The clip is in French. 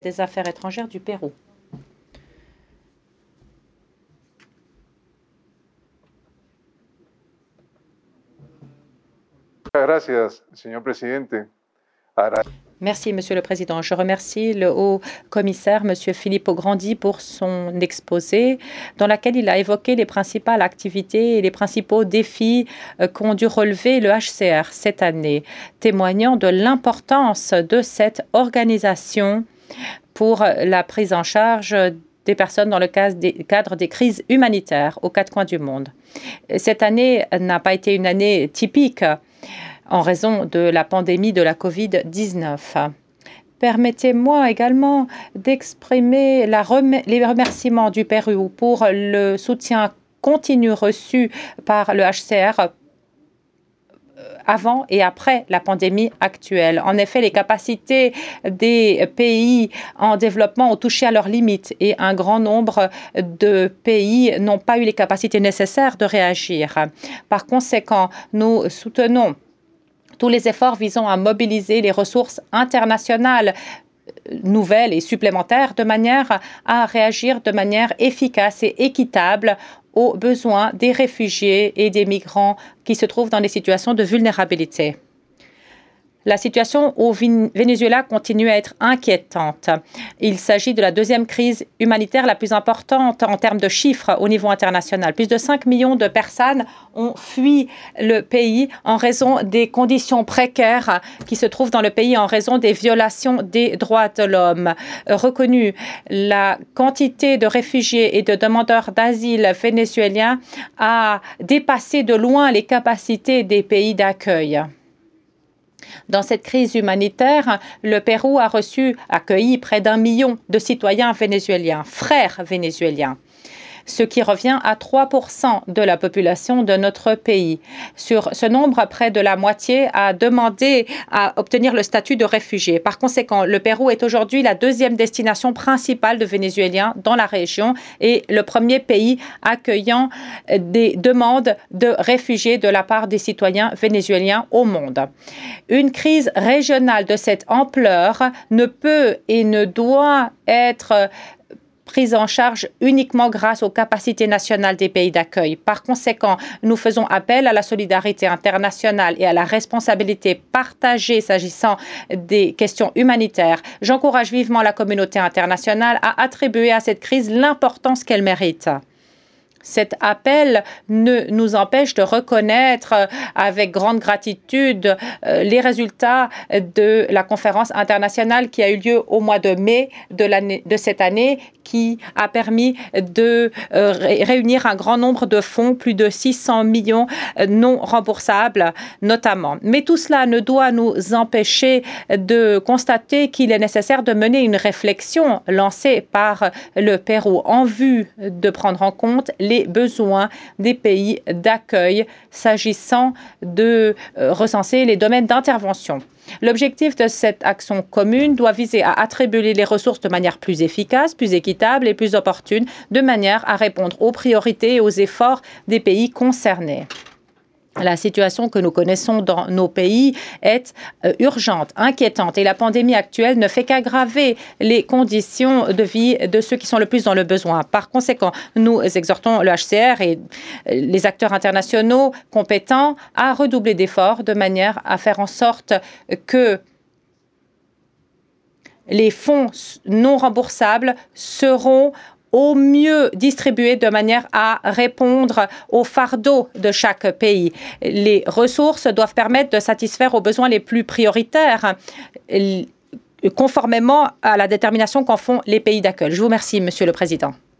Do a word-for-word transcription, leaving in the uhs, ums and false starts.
des Affaires étrangères du Pérou. Gracias, señor presidente. Merci, Monsieur le Président. Je remercie le haut commissaire, Monsieur Filippo Grandi, pour son exposé dans lequel il a évoqué les principales activités et les principaux défis qu'ont dû relever le H C R cette année, témoignant de l'importance de cette organisation pour la prise en charge des personnes dans le cadre des crises humanitaires aux quatre coins du monde. Cette année n'a pas été une année typique en raison de la pandémie de la COVID dix-neuf. Permettez-moi également d'exprimer rem les remerciements du Pérou pour le soutien continu reçu par le H C R avant et après la pandémie actuelle. En effet, les capacités des pays en développement ont touché à leurs limites et un grand nombre de pays n'ont pas eu les capacités nécessaires de réagir. Par conséquent, nous soutenons tous les efforts visant à mobiliser les ressources internationales nouvelles et supplémentaires de manière à réagir de manière efficace et équitable aux besoins des réfugiés et des migrants qui se trouvent dans des situations de vulnérabilité. La situation au Venezuela continue à être inquiétante. Il s'agit de la deuxième crise humanitaire la plus importante en termes de chiffres au niveau international. Plus de cinq millions de personnes ont fui le pays en raison des conditions précaires qui se trouvent dans le pays en raison des violations des droits de l'homme reconnus. La quantité de réfugiés et de demandeurs d'asile vénézuéliens a dépassé de loin les capacités des pays d'accueil. Dans cette crise humanitaire, le Pérou a reçu, accueilli près d'un million de citoyens vénézuéliens, frères vénézuéliens, ce qui revient à trois pour cent de la population de notre pays. Sur ce nombre, près de la moitié a demandé à obtenir le statut de réfugié. Par conséquent, le Pérou est aujourd'hui la deuxième destination principale de Vénézuéliens dans la région et le premier pays accueillant des demandes de réfugiés de la part des citoyens vénézuéliens au monde. Une crise régionale de cette ampleur ne peut et ne doit être prise en charge uniquement grâce aux capacités nationales des pays d'accueil. Par conséquent, nous faisons appel à la solidarité internationale et à la responsabilité partagée s'agissant des questions humanitaires. J'encourage vivement la communauté internationale à attribuer à cette crise l'importance qu'elle mérite. Cet appel ne nous empêche de reconnaître avec grande gratitude les résultats de la conférence internationale qui a eu lieu au mois de mai de, l'année, de cette année, qui a permis de réunir un grand nombre de fonds, plus de six cents millions non remboursables notamment. Mais tout cela ne doit nous empêcher de constater qu'il est nécessaire de mener une réflexion lancée par le Pérou en vue de prendre en compte les besoins des pays d'accueil s'agissant de euh, recenser les domaines d'intervention. L'objectif de cette action commune doit viser à attribuer les ressources de manière plus efficace, plus équitable et plus opportune, de manière à répondre aux priorités et aux efforts des pays concernés. La situation que nous connaissons dans nos pays est euh, urgente, inquiétante et la pandémie actuelle ne fait qu'aggraver les conditions de vie de ceux qui sont le plus dans le besoin. Par conséquent, nous exhortons le H C R et les acteurs internationaux compétents à redoubler d'efforts de manière à faire en sorte que les fonds non remboursables seront au mieux distribués de manière à répondre au fardeau de chaque pays. Les ressources doivent permettre de satisfaire aux besoins les plus prioritaires, conformément à la détermination qu'en font les pays d'accueil. Je vous remercie, Monsieur le Président.